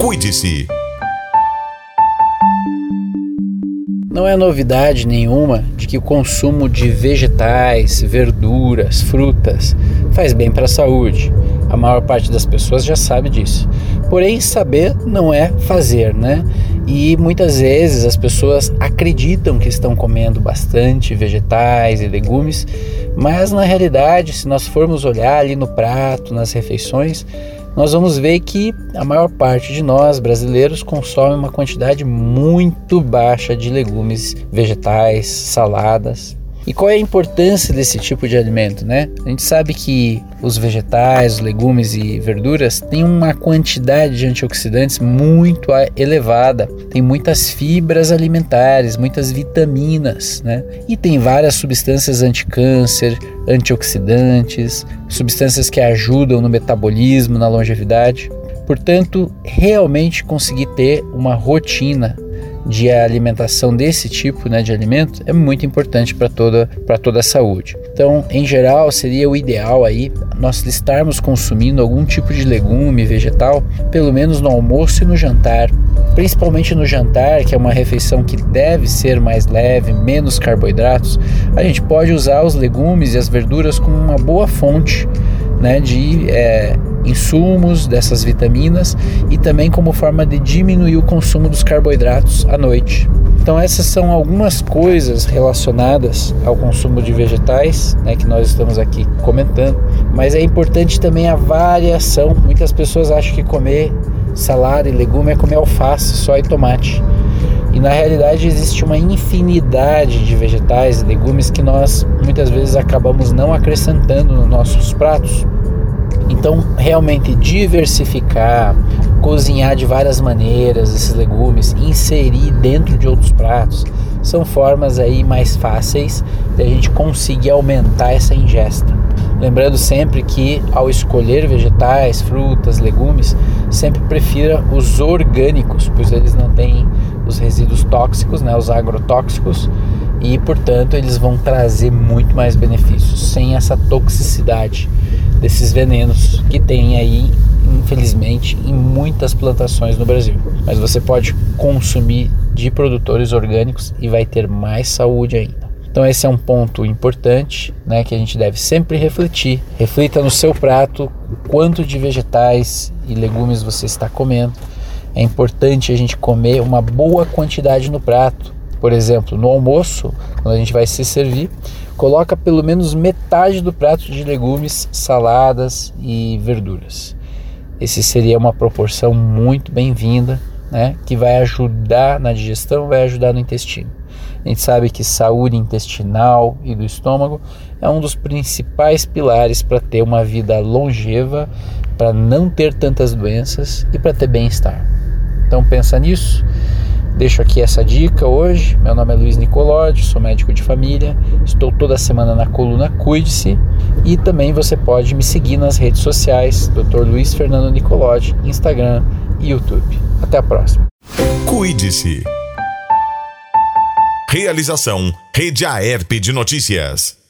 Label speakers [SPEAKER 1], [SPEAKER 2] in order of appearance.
[SPEAKER 1] Cuide-se.
[SPEAKER 2] Não é novidade nenhuma de que o consumo de vegetais, verduras, frutas faz bem para a saúde. A maior parte das pessoas já sabe disso. Porém, saber não é fazer, né? E muitas vezes as pessoas acreditam que estão comendo bastante vegetais e legumes, mas na realidade, se nós formos olhar ali no prato, nas refeições, nós vamos ver que a maior parte de nós, brasileiros, consome uma quantidade muito baixa de legumes, vegetais, saladas. E qual é a importância desse tipo de alimento, né? A gente sabe que os vegetais, os legumes e verduras têm uma quantidade de antioxidantes muito elevada. Tem muitas fibras alimentares, muitas vitaminas, né? E tem várias substâncias anticâncer, antioxidantes, substâncias que ajudam no metabolismo, na longevidade. Portanto, realmente conseguir ter uma rotina de alimentação desse tipo, né, de alimento é muito importante para toda a saúde. Então, em geral, seria o ideal aí nós estarmos consumindo algum tipo de legume, vegetal, pelo menos no almoço e no jantar. Principalmente no jantar, que é uma refeição que deve ser mais leve, menos carboidratos, a gente pode usar os legumes e as verduras como uma boa fonte, né, de insumos, dessas vitaminas, e também como forma de diminuir o consumo dos carboidratos à noite. Então essas são algumas coisas relacionadas ao consumo de vegetais, né, que nós estamos aqui comentando, mas é importante também a variação. Muitas pessoas acham que comer salada e legume é comer alface, só e tomate. E na realidade existe uma infinidade de vegetais e legumes que nós muitas vezes acabamos não acrescentando nos nossos pratos. Então, realmente diversificar, cozinhar de várias maneiras esses legumes, inserir dentro de outros pratos, são formas aí mais fáceis de a gente conseguir aumentar essa ingesta. Lembrando sempre que ao escolher vegetais, frutas, legumes, sempre prefira os orgânicos, pois eles não têm os resíduos tóxicos, né, os agrotóxicos, e portanto eles vão trazer muito mais benefícios, sem essa toxicidade desses venenos que tem aí, infelizmente, em muitas plantações no Brasil. Mas você pode consumir de produtores orgânicos e vai ter mais saúde ainda. Então esse é um ponto importante, né, que a gente deve sempre refletir. Reflita no seu prato o quanto de vegetais e legumes você está comendo. É importante a gente comer uma boa quantidade no prato. Por exemplo, no almoço, quando a gente vai se servir, coloca pelo menos metade do prato de legumes, saladas e verduras. Esse seria uma proporção muito bem-vinda, né, que vai ajudar na digestão, vai ajudar no intestino. A gente sabe que saúde intestinal e do estômago é um dos principais pilares para ter uma vida longeva, para não ter tantas doenças e para ter bem-estar. Então pensa nisso. Deixo aqui essa dica hoje. Meu nome é Luiz Nicolodi, sou médico de família, estou toda semana na coluna Cuide-se, e também você pode me seguir nas redes sociais, Dr. Luiz Fernando Nicolodi, Instagram e YouTube. Até a próxima.
[SPEAKER 1] Cuide-se. Realização Rede AERP de Notícias.